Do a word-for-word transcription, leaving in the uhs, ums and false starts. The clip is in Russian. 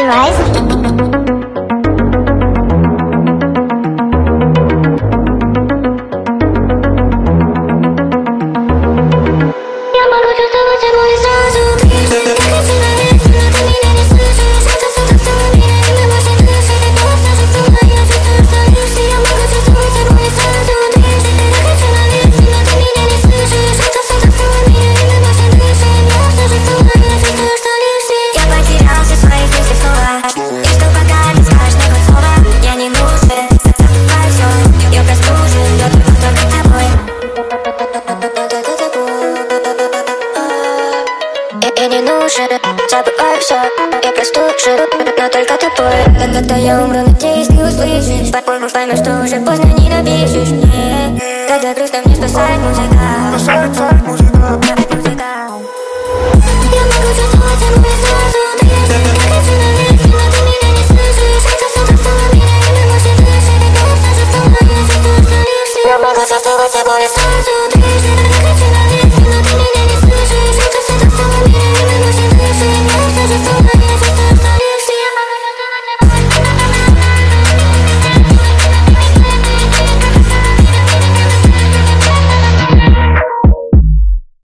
Rise. Я не нужен, забываю все, я простужен, но только тобой. А когда я умру, надеюсь, ты услышишь. По-моему, поймешь, что уже поздно не напишешь мне. Когда грустно, мне спасает музыка. Спасает музыка. Я могу чувствовать саму сразу. Ты как и человек, но ты меня не слышишь. Это все так стало меня, и мы можем дышать. Это все же стало, я чувствую, что лишь. Я могу чувствовать саму сразу. Ты